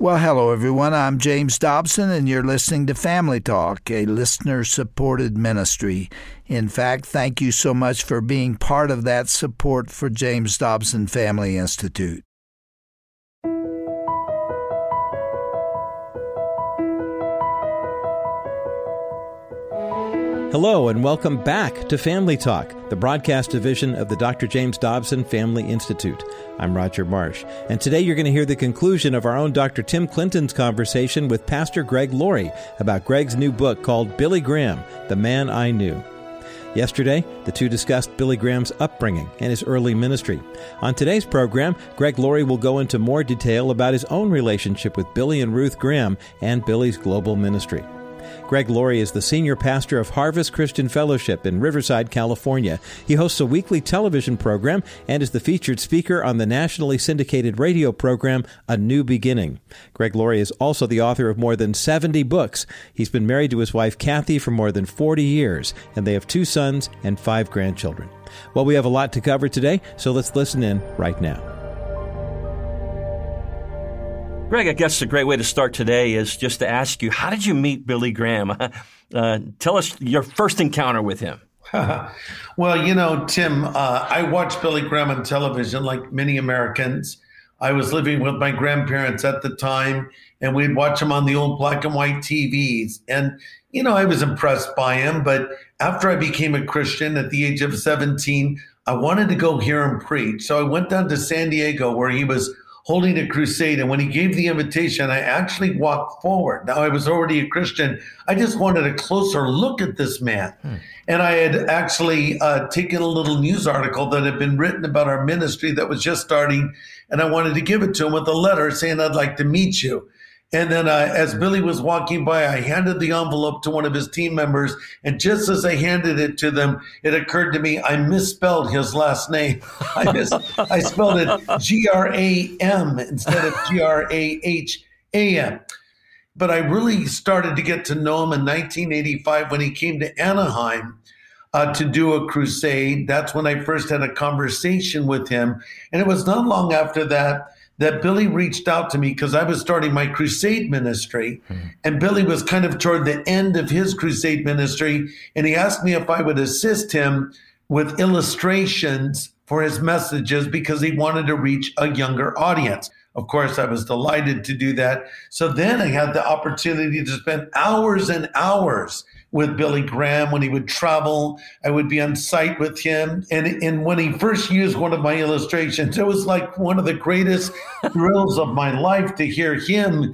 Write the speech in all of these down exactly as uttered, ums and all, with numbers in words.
Well, hello, everyone. I'm James Dobson, and you're listening to Family Talk, a listener-supported ministry. In fact, thank you so much for being part of that support for James Dobson Family Institute. Hello, and welcome back to Family Talk, the broadcast division of the Doctor James Dobson Family Institute. I'm Roger Marsh, and today you're going to hear the conclusion of our own Doctor Tim Clinton's conversation with Pastor Greg Laurie about Greg's new book called Billy Graham, The Man I Knew. Yesterday, the two discussed Billy Graham's upbringing and his early ministry. On today's program, Greg Laurie will go into more detail about his own relationship with Billy and Ruth Graham and Billy's global ministry. Greg Laurie is the senior pastor of Harvest Christian Fellowship in Riverside, California. He hosts a weekly television program and is the featured speaker on the nationally syndicated radio program A New Beginning. Greg Laurie is also the author of more than seventy books. He's been married to his wife Kathy for more than forty years, and they have two sons and five grandchildren. Well, we have a lot to cover today, so let's listen in right now. Greg, I guess a great way to start today is just to ask you, how did you meet Billy Graham? Uh, tell us your first encounter with him. Well, you know, Tim, uh, I watched Billy Graham on television like many Americans. I was living with my grandparents at the time, and we'd watch him on the old black and white T Vs. And, you know, I was impressed by him. But after I became a Christian at the age of seventeen, I wanted to go hear him preach. So I went down to San Diego where he was holding a crusade. And when he gave the invitation, I actually walked forward. Now, I was already a Christian. I just wanted a closer look at this man. Hmm. And I had actually uh, taken a little news article that had been written about our ministry that was just starting, and I wanted to give it to him with a letter saying, I'd like to meet you. And then uh, as Billy was walking by, I handed the envelope to one of his team members. And just as I handed it to them, it occurred to me I misspelled his last name. I, mis- I spelled it G R A M instead of G R A H A M. But I really started to get to know him in nineteen eighty-five when he came to Anaheim uh, to do a crusade. That's when I first had a conversation with him. And it was not long after that that Billy reached out to me because I was starting my crusade ministry. Mm-hmm. And Billy was kind of toward the end of his crusade ministry. And he asked me if I would assist him with illustrations for his messages because he wanted to reach a younger audience. Of course, I was delighted to do that. So then I had the opportunity to spend hours and hours with Billy Graham. When he would travel, I would be on site with him. And, and when he first used one of my illustrations, it was like one of the greatest thrills of my life to hear him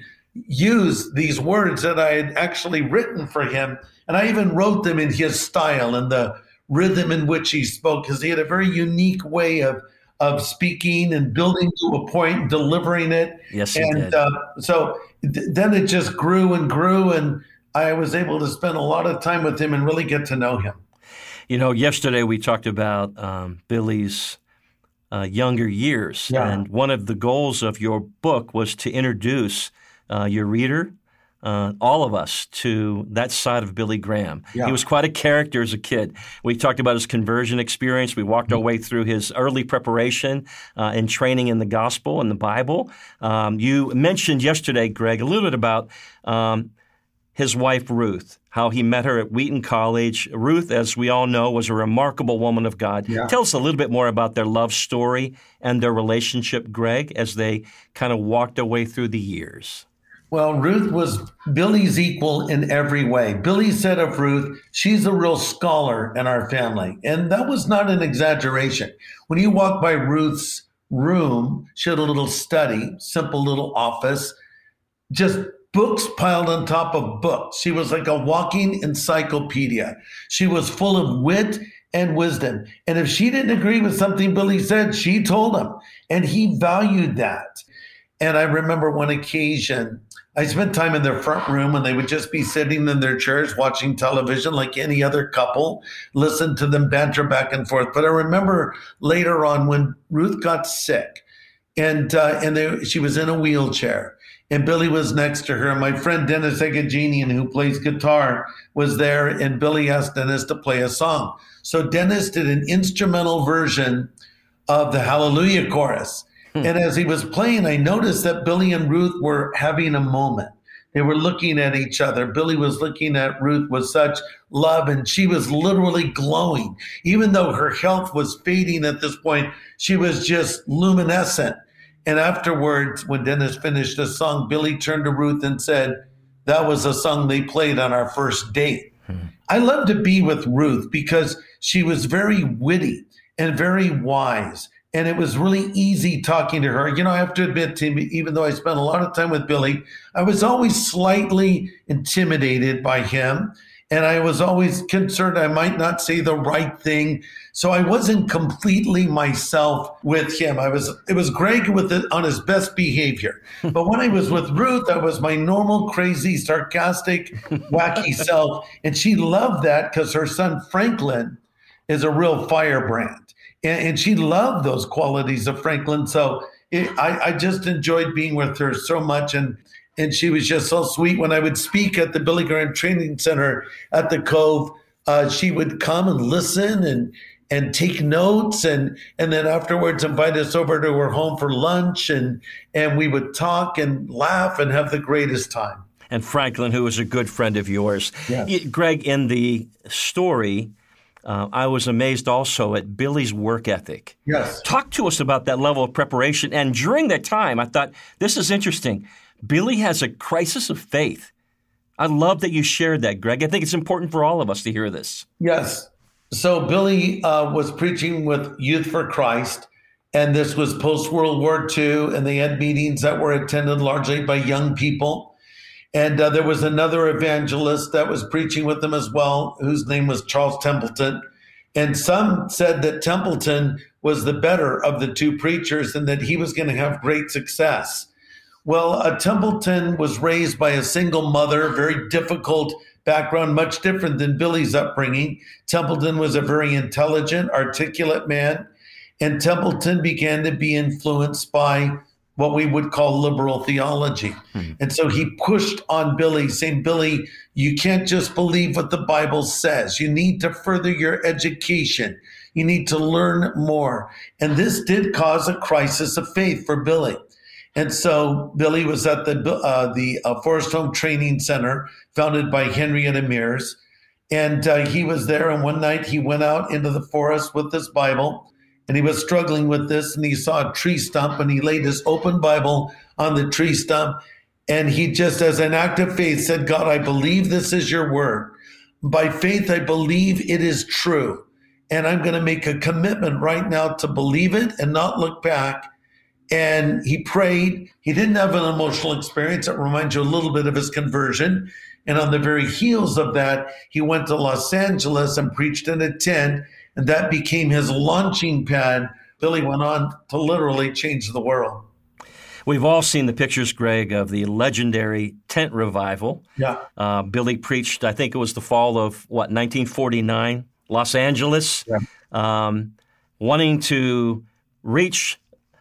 use these words that I had actually written for him. And I even wrote them in his style and the rhythm in which he spoke, because he had a very unique way of of speaking and building to a point and delivering it. Yes, he and did. Uh, so th- then it just grew and grew, and I was able to spend a lot of time with him and really get to know him. You know, yesterday we talked about um, Billy's uh, younger years, Yeah. and one of the goals of your book was to introduce uh, your reader, uh, all of us, to that side of Billy Graham. Yeah. He was quite a character as a kid. We talked about his conversion experience. We walked our way through his early preparation uh, and training in the gospel and the Bible. Um, you mentioned yesterday, Greg, a little bit about um, his wife, Ruth, how he met her at Wheaton College. Ruth, as we all know, was a remarkable woman of God. Yeah. Tell us a little bit more about their love story and their relationship, Greg, as they kind of walked their way through the years. Well, Ruth was Billy's equal in every way. Billy said of Ruth, she's a real scholar in our family. And that was not an exaggeration. When you walk by Ruth's room, she had a little study, simple little office, just books piled on top of books. She was like a walking encyclopedia. She was full of wit and wisdom. And if she didn't agree with something Billy said, she told him. And he valued that. And I remember one occasion, I spent time in their front room and they would just be sitting in their chairs watching television like any other couple, listen to them banter back and forth. But I remember later on when Ruth got sick and uh, and they, she was in a wheelchair and Billy was next to her. And my friend Dennis Egagenian, who plays guitar, was there, and Billy asked Dennis to play a song. So Dennis did an instrumental version of the Hallelujah chorus. Hmm. And as he was playing, I noticed that Billy and Ruth were having a moment. They were looking at each other. Billy was looking at Ruth with such love, and she was literally glowing. Even though her health was fading at this point, she was just luminescent. And afterwards, when Dennis finished the song, Billy turned to Ruth and said, that was a song they played on our first date. Hmm. I love to be with Ruth because she was very witty and very wise. And it was really easy talking to her. You know, I have to admit, Tim, even though I spent a lot of time with Billy, I was always slightly intimidated by him. And I was always concerned I might not say the right thing. So I wasn't completely myself with him. I was, it was Greg with it on his best behavior. But when I was with Ruth, I was my normal, crazy, sarcastic, wacky self. And she loved that because her son, Franklin, is a real firebrand. And she loved those qualities of Franklin. So it, I, I just enjoyed being with her so much. And, and she was just so sweet. When I would speak at the Billy Graham Training Center at the Cove, uh, she would come and listen and and take notes. And, and then afterwards invite us over to her home for lunch. And, and we would talk and laugh and have the greatest time. And Franklin, who was a good friend of yours. Yes. Greg, in the story, Uh, I was amazed also at Billy's work ethic. Yes. Talk to us about that level of preparation. And during that time, I thought, this is interesting. Billy has a crisis of faith. I love that you shared that, Greg. I think it's important for all of us to hear this. Yes. So Billy uh, was preaching with Youth for Christ, and this was post-World War Two, and they had meetings that were attended largely by young people. And uh, there was another evangelist that was preaching with them as well, whose name was Charles Templeton. And some said that Templeton was the better of the two preachers and that he was going to have great success. Well, uh, Templeton was raised by a single mother, very difficult background, much different than Billy's upbringing. Templeton was a very intelligent, articulate man, and Templeton began to be influenced by what we would call liberal theology. Hmm. And so he pushed on Billy, saying, Billy, you can't just believe what the Bible says. You need to further your education. You need to learn more. And this did cause a crisis of faith for Billy. And so Billy was at the uh, the uh, Forest Home Training Center, founded by Henrietta Mears. And uh, he was there, and one night he went out into the forest with his Bible, and he was struggling with this, and he saw a tree stump, and he laid his open Bible on the tree stump, and he just, as an act of faith, said, God, I believe this is your word. By faith, I believe it is true, and I'm going to make a commitment right now to believe it and not look back. And he prayed. He didn't have an emotional experience. It reminds you a little bit of his conversion. And on the very heels of that, he went to Los Angeles and preached in a tent, and that became his launching pad. Billy went on to literally change the world. We've all seen the pictures, Greg, of the legendary tent revival. Yeah. Uh, Billy preached, I think it was the fall of, what, nineteen forty-nine, Los Angeles, yeah. um, wanting to reach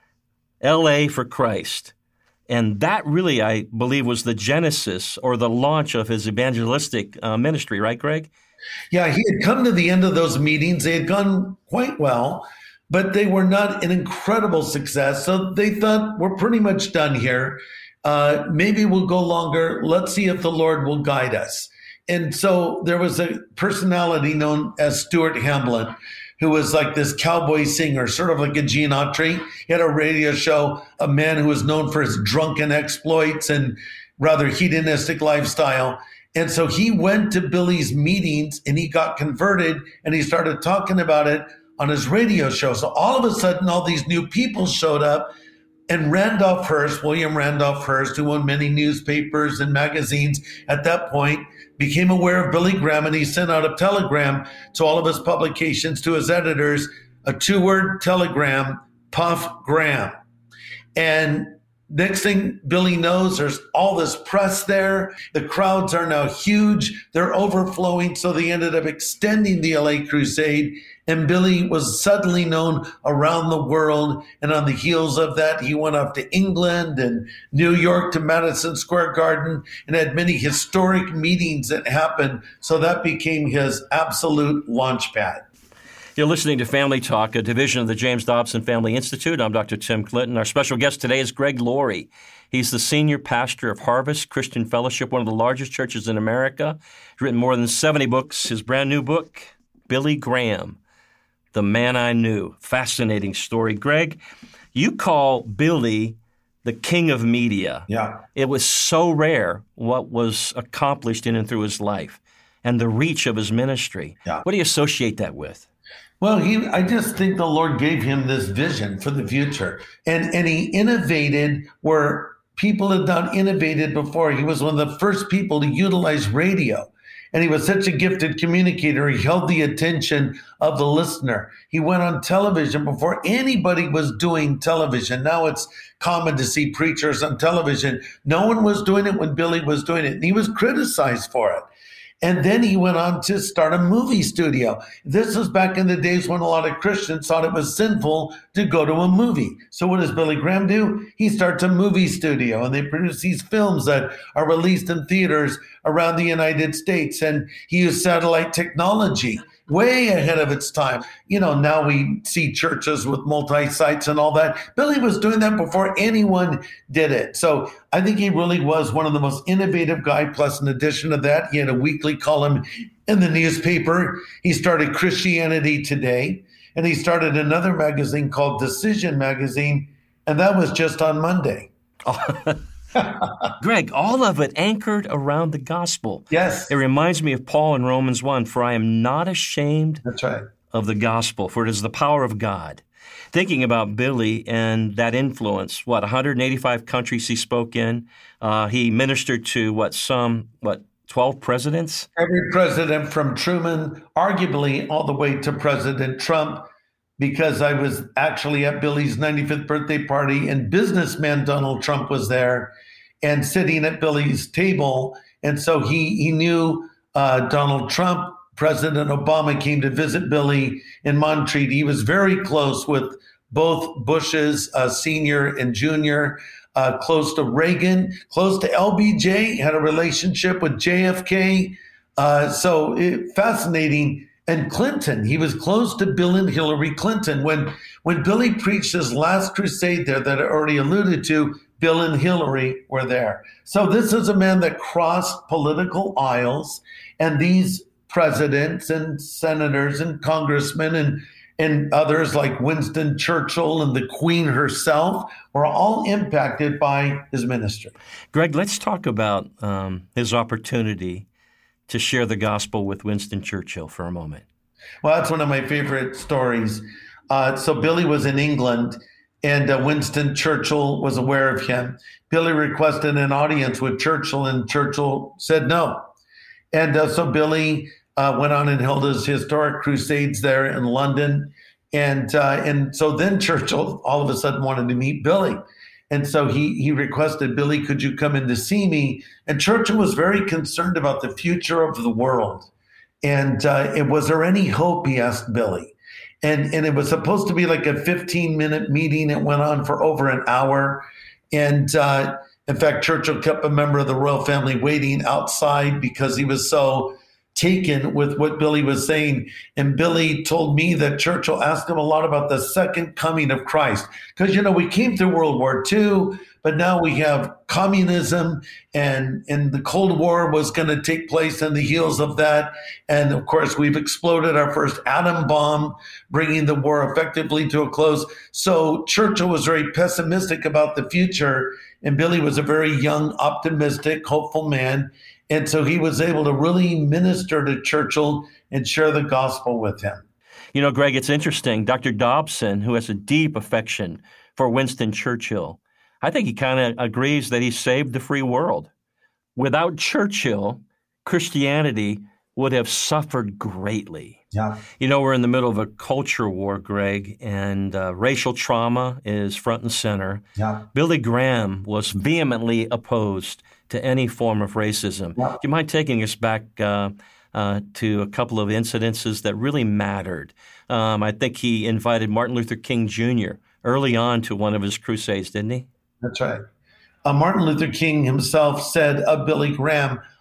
L A for Christ. And that really, I believe, was the genesis or the launch of his evangelistic uh, ministry, right, Greg? Yeah, he had come to the end of those meetings. They had gone quite well, but they were not an incredible success. So they thought, we're pretty much done here. Uh, maybe we'll go longer. Let's see if the Lord will guide us. And so there was a personality known as Stuart Hamblin, who was like this cowboy singer, sort of like a Gene Autry. He had a radio show, a man who was known for his drunken exploits and rather hedonistic lifestyle. And so he went to Billy's meetings and he got converted and he started talking about it on his radio show. So all of a sudden, all these new people showed up, and Randolph Hearst, William Randolph Hearst, who owned many newspapers and magazines at that point, became aware of Billy Graham, and he sent out a telegram to all of his publications, to his editors, a two-word telegram, Puff Graham. And next thing Billy knows, there's all this press there. The crowds are now huge. They're overflowing. So they ended up extending the L A crusade. And Billy was suddenly known around the world. And on the heels of that, he went off to England and New York to Madison Square Garden and had many historic meetings that happened. So that became his absolute launch pad. You're listening to Family Talk, a division of the James Dobson Family Institute. I'm Doctor Tim Clinton. Our special guest today is Greg Laurie. He's the senior pastor of Harvest Christian Fellowship, one of the largest churches in America. He's written more than seventy books. His brand new book, Billy Graham, The Man I Knew. Fascinating story. Greg, you call Billy the king of media. Yeah. It was so rare what was accomplished in and through his life and the reach of his ministry. Yeah. What do you associate that with? Well, he, I just think the Lord gave him this vision for the future. And, and he innovated where people had not innovated before. He was one of the first people to utilize radio. And he was such a gifted communicator. He held the attention of the listener. He went on television before anybody was doing television. Now it's common to see preachers on television. No one was doing it when Billy was doing it. And he was criticized for it. And then he went on to start a movie studio. This was back in the days when a lot of Christians thought it was sinful to go to a movie. So what does Billy Graham do? He starts a movie studio, and they produce these films that are released in theaters around the United States. And he used satellite technology way ahead of its time. You know, now we see churches with multi-sites and all that. Billy was doing that before anyone did it. So I think he really was one of the most innovative guys. Plus, in addition to that, he had a weekly column in the newspaper. He started Christianity Today, and he started another magazine called Decision Magazine, and that was just on Monday. Greg, all of it anchored around the gospel. Yes. It reminds me of Paul in Romans one, for I am not ashamed That's right. of the gospel, for it is the power of God. Thinking about Billy and that influence, what, one hundred eighty-five countries he spoke in. Uh, he ministered to, what, some, what, twelve presidents? Every president from Truman, arguably all the way to President Trump, because I was actually at Billy's ninety-fifth birthday party, and businessman Donald Trump was there and sitting at Billy's table. And so he, he knew uh, Donald Trump. President Obama came to visit Billy in Montreat. He was very close with both Bushes, uh, senior and junior, uh, close to Reagan, close to L B J, had a relationship with J F K. Uh, so it, fascinating. And Clinton, he was close to Bill and Hillary Clinton. When, when Billy preached his last crusade there that I already alluded to, Bill and Hillary were there. So this is a man that crossed political aisles, and these presidents and senators and congressmen and, and others like Winston Churchill and the Queen herself were all impacted by his ministry. Greg, let's talk about um, his opportunity to share the gospel with Winston Churchill for a moment. Well, that's one of my favorite stories. Uh, so Billy was in England, and uh, Winston Churchill was aware of him. Billy requested an audience with Churchill, and Churchill said no. And uh, so Billy uh, went on and held his historic crusades there in London. And uh, and so then Churchill all of a sudden wanted to meet Billy. And so he he requested, Billy, could you come in to see me? And Churchill was very concerned about the future of the world. And uh, it, was there any hope, he asked Billy. And, and it was supposed to be like a fifteen-minute meeting. It went on for over an hour. And uh, in fact, Churchill kept a member of the royal family waiting outside because he was so taken with what Billy was saying. And Billy told me that Churchill asked him a lot about the second coming of Christ. Because, you know, we came through World War Two, but now we have communism, and, and the Cold War was going to take place on the heels of that. And of course, we've exploded our first atom bomb, bringing the war effectively to a close. So Churchill was very pessimistic about the future, and Billy was a very young, optimistic, hopeful man. And so he was able to really minister to Churchill and share the gospel with him. You know, Greg, it's interesting. Doctor Dobson, who has a deep affection for Winston Churchill, I think he kind of agrees that he saved the free world. Without Churchill, Christianity would have suffered greatly. Yeah. You know, we're in the middle of a culture war, Greg, and uh, racial trauma is front and center. Yeah. Billy Graham was vehemently opposed to any form of racism. Yeah. Do you mind taking us back uh, uh, to a couple of incidences that really mattered? Um, I think he invited Martin Luther King Junior early on to one of his crusades, didn't he? That's right. Uh, Martin Luther King himself said of Billy Graham,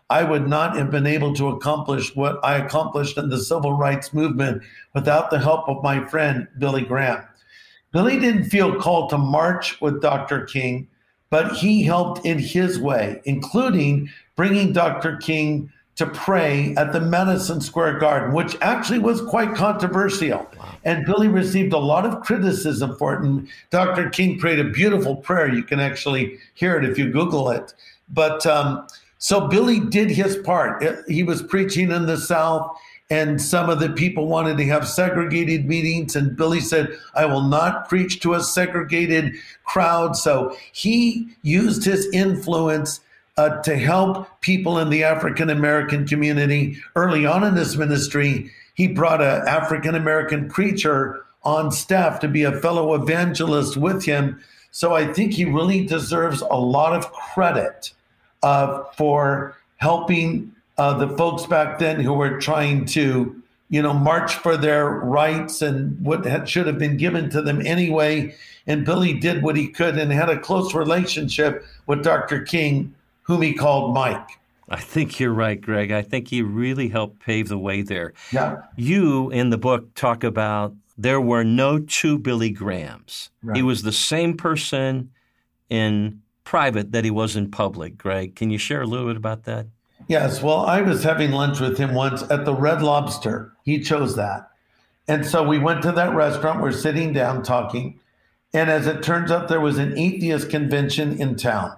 I would not have been able to accomplish what I accomplished in the civil rights movement without the help of my friend, Billy Graham. Billy didn't feel called to march with Doctor King, but he helped in his way, including bringing Doctor King to pray at the Madison Square Garden, which actually was quite controversial. Wow. And Billy received a lot of criticism for it. And Doctor King prayed a beautiful prayer. You can actually hear it if you Google it. But um, so Billy did his part. He was preaching in the South, and some of the people wanted to have segregated meetings. And Billy said, I will not preach to a segregated crowd. So he used his influence Uh, to help people in the African-American community. Early on in his ministry, he brought an African-American preacher on staff to be a fellow evangelist with him. So I think he really deserves a lot of credit uh, for helping uh, the folks back then who were trying to, you know, march for their rights and what had, should have been given to them anyway. And Billy did what he could and had a close relationship with Doctor King, whom he called Mike. I think you're right, Greg. I think he really helped pave the way there. Yeah. You, in the book, talk about there were no two Billy Grahams. Right. He was the same person in private that he was in public. Greg, can you share a little bit about that? Yes. Well, I was having lunch with him once at the Red Lobster. He chose that. And so we went to that restaurant. We're sitting down talking. And as it turns out, there was an atheist convention in town.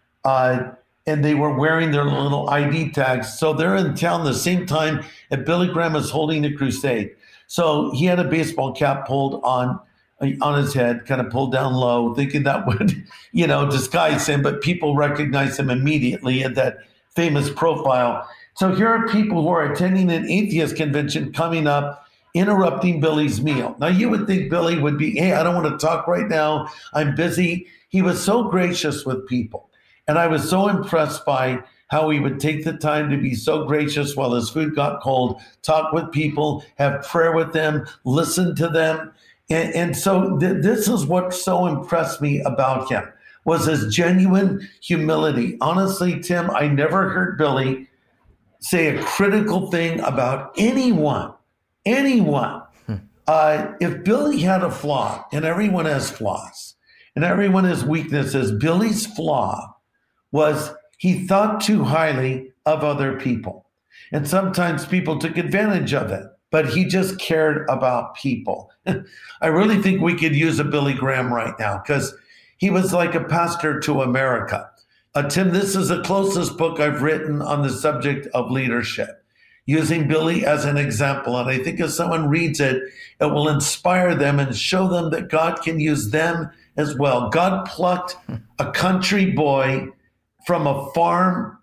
Uh, and they were wearing their little I D tags. So they're in town the same time that Billy Graham is holding a crusade. So he had a baseball cap pulled on on his head, kind of pulled down low, thinking that would, you know, disguise him. But people recognized him immediately at that famous profile. So here are people who are attending an atheist convention coming up, interrupting Billy's meal. Now, you would think Billy would be, hey, I don't want to talk right now. I'm busy. He was so gracious with people. And I was so impressed by how he would take the time to be so gracious while his food got cold, talk with people, have prayer with them, listen to them. And, and so th- this is what so impressed me about him, was his genuine humility. Honestly, Tim, I never heard Billy say a critical thing about anyone, anyone. Hmm. Uh, if Billy had a flaw, and everyone has flaws, and everyone has weaknesses, Billy's flaw was he thought too highly of other people. And sometimes people took advantage of it, but he just cared about people. I really think we could use a Billy Graham right now because he was like a pastor to America. Uh, Tim, this is the closest book I've written on the subject of leadership, using Billy as an example. And I think if someone reads it, it will inspire them and show them that God can use them as well. God plucked a country boy from a farm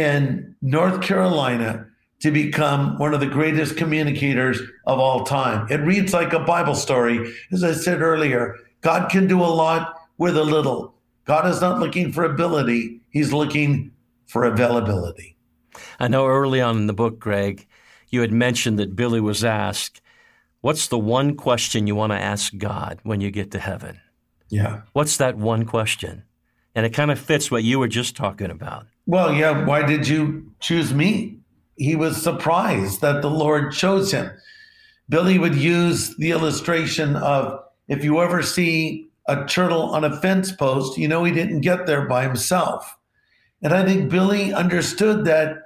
in North Carolina to become one of the greatest communicators of all time. It reads like a Bible story. As I said earlier, God can do a lot with a little. God is not looking for ability. He's looking for availability. I know early on in the book, Greg, you had mentioned that Billy was asked, what's the one question you want to ask God when you get to heaven? Yeah. What's that one question? And it kind of fits what you were just talking about. Well, yeah, why did you choose me? He was surprised that the Lord chose him. Billy would use the illustration of, if you ever see a turtle on a fence post, you know he didn't get there by himself. And I think Billy understood that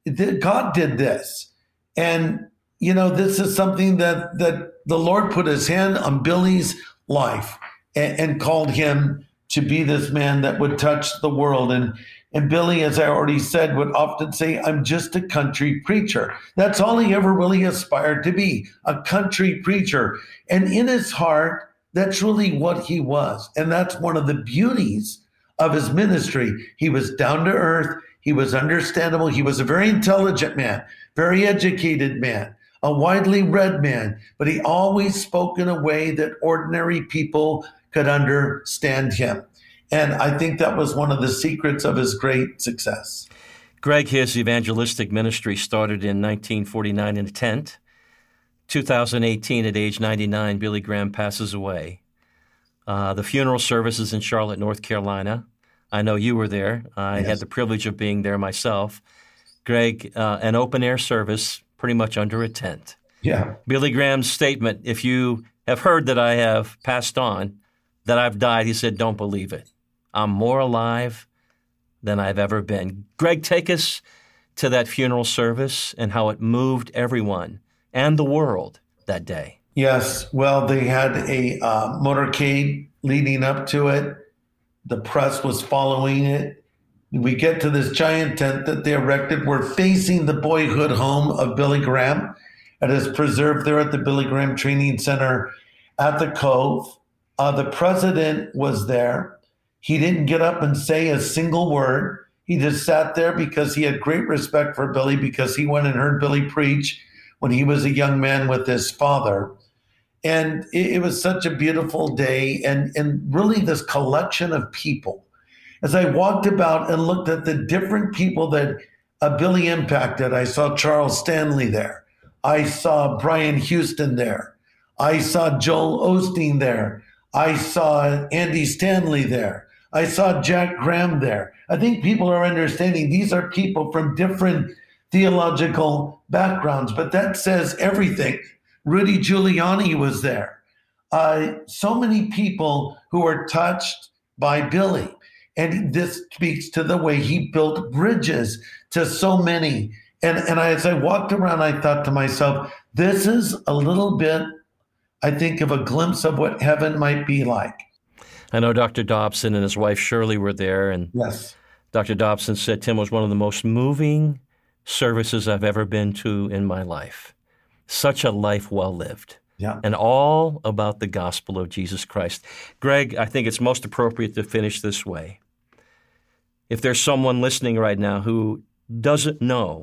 God did this. And, you know, this is something that, that the Lord put his hand on Billy's life and, and called him to be this man that would touch the world. And, and Billy, as I already said, would often say, I'm just a country preacher. That's all he ever really aspired to be, a country preacher. And in his heart, that's really what he was. And that's one of the beauties of his ministry. He was down to earth. He was understandable. He was a very intelligent man, very educated man, a widely read man, but he always spoke in a way that ordinary people could understand him. And I think that was one of the secrets of his great success. Greg, his evangelistic ministry started in nineteen forty-nine in a tent. two thousand eighteen, at age ninety-nine, Billy Graham passes away. Uh, the funeral service is in Charlotte, North Carolina. I know you were there. I yes. had the privilege of being there myself. Greg, uh, an open-air service pretty much under a tent. Yeah. Billy Graham's statement, if you have heard that I have passed on, that I've died, he said, don't believe it. I'm more alive than I've ever been. Greg, take us to that funeral service and how it moved everyone and the world that day. Yes. Well, they had a uh, motorcade leading up to it. The press was following it. We get to this giant tent that they erected. We're facing the boyhood home of Billy Graham. It is preserved there at the Billy Graham Training Center at the Cove. Uh, the president was there. He didn't get up and say a single word. He just sat there because he had great respect for Billy, because he went and heard Billy preach when he was a young man with his father. And it, it was such a beautiful day, and, and really this collection of people. As I walked about and looked at the different people that uh, Billy impacted, I saw Charles Stanley there. I saw Brian Houston there. I saw Joel Osteen there. I saw Andy Stanley there. I saw Jack Graham there. I think people are understanding these are people from different theological backgrounds, but that says everything. Rudy Giuliani was there. Uh, so many people who were touched by Billy. And this speaks to the way he built bridges to so many. And, and I, as I walked around, I thought to myself, this is a little bit, I think, of a glimpse of what heaven might be like. I know Doctor Dobson and his wife Shirley were there, and yes. Doctor Dobson said Tim was one of the most moving services I've ever been to in my life. Such a life well lived. Yeah. And all about the gospel of Jesus Christ. Greg, I think it's most appropriate to finish this way. If there's someone listening right now who doesn't know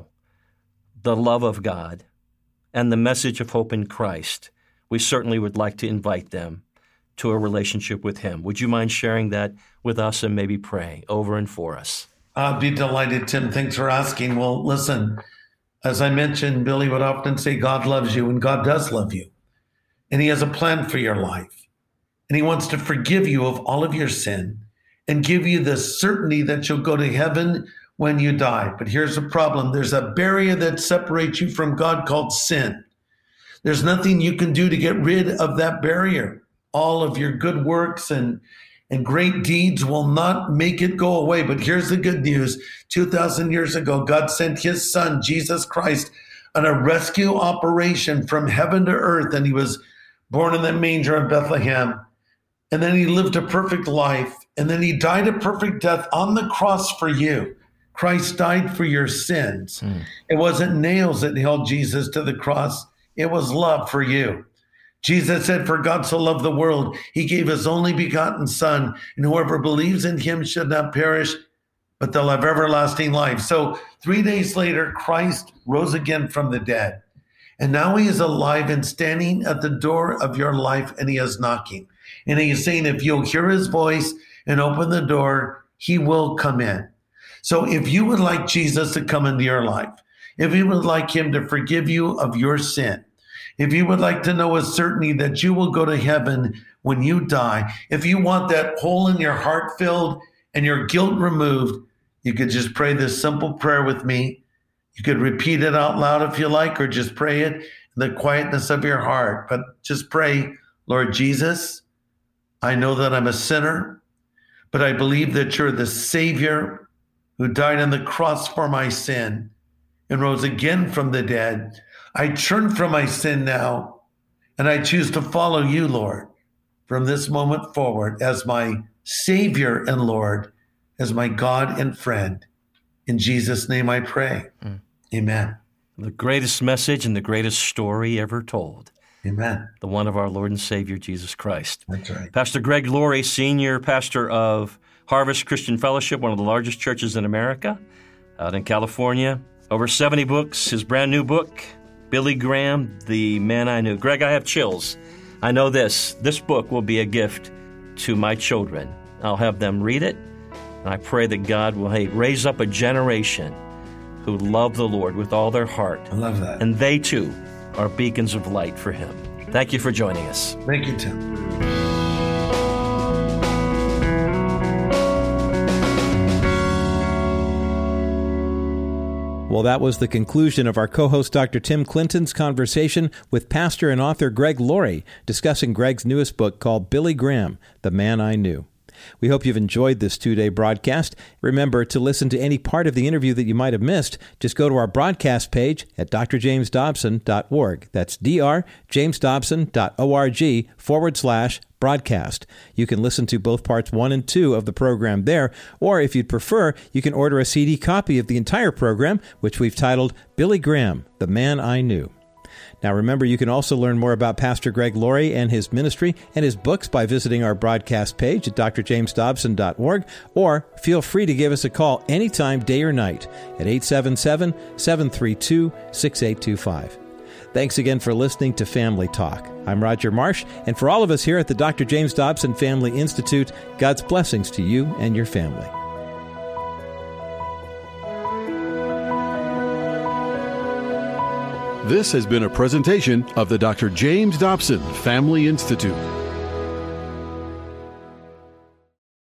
the love of God and the message of hope in Christ, we certainly would like to invite them to a relationship with Him. Would you mind sharing that with us and maybe pray over and for us? I'd be delighted, Tim. Thanks for asking. Well, listen, as I mentioned, Billy would often say God loves you, and God does love you. And He has a plan for your life. And He wants to forgive you of all of your sin and give you the certainty that you'll go to heaven when you die. But here's the problem. There's a barrier that separates you from God called sin. There's nothing you can do to get rid of that barrier. All of your good works and, and great deeds will not make it go away. But here's the good news. two thousand years ago, God sent His Son, Jesus Christ, on a rescue operation from heaven to earth. And He was born in the manger in Bethlehem. And then He lived a perfect life. And then He died a perfect death on the cross for you. Christ died for your sins. Mm. It wasn't nails that held Jesus to the cross. It was love for you. Jesus said, for God so loved the world, He gave His only begotten Son, and whoever believes in Him should not perish, but they'll have everlasting life. So three days later, Christ rose again from the dead. And now He is alive and standing at the door of your life, and He is knocking. And He is saying, if you'll hear His voice and open the door, He will come in. So if you would like Jesus to come into your life, if you would like Him to forgive you of your sin, if you would like to know with certainty that you will go to heaven when you die, if you want that hole in your heart filled and your guilt removed, you could just pray this simple prayer with me. You could repeat it out loud if you like, or just pray it in the quietness of your heart. But just pray, Lord Jesus, I know that I'm a sinner, but I believe that You're the Savior who died on the cross for my sin and rose again from the dead. I turn from my sin now, and I choose to follow You, Lord, from this moment forward as my Savior and Lord, as my God and friend. In Jesus' name I pray. Mm. Amen. The greatest message and the greatest story ever told. Amen. The one of our Lord and Savior, Jesus Christ. That's right. Pastor Greg Laurie, Senior Pastor of Harvest Christian Fellowship, one of the largest churches in America, out in California. Over seventy books. His brand new book, Billy Graham, The Man I Knew. Greg, I have chills. I know this. This book will be a gift to my children. I'll have them read it, and I pray that God will hey, raise up a generation who love the Lord with all their heart. I love that. And they, too, are beacons of light for Him. Thank you for joining us. Thank you, Tim. Well, that was the conclusion of our co-host Doctor Tim Clinton's conversation with pastor and author Greg Laurie, discussing Greg's newest book called Billy Graham, The Man I Knew. We hope you've enjoyed this two-day broadcast. Remember, to listen to any part of the interview that you might have missed, just go to our broadcast page at d r james dobson dot org. That's drjamesdobson.org forward slash broadcast. You can listen to both parts one and two of the program there, or if you'd prefer, you can order a C D copy of the entire program, which we've titled Billy Graham, The Man I Knew. Now remember, you can also learn more about Pastor Greg Laurie and his ministry and his books by visiting our broadcast page at d r james dobson dot org, or feel free to give us a call anytime, day or night, at eight seven seven, seven three two, six eight two five. Thanks again for listening to Family Talk. I'm Roger Marsh, and for all of us here at the Doctor James Dobson Family Institute, God's blessings to you and your family. This has been a presentation of the Doctor James Dobson Family Institute.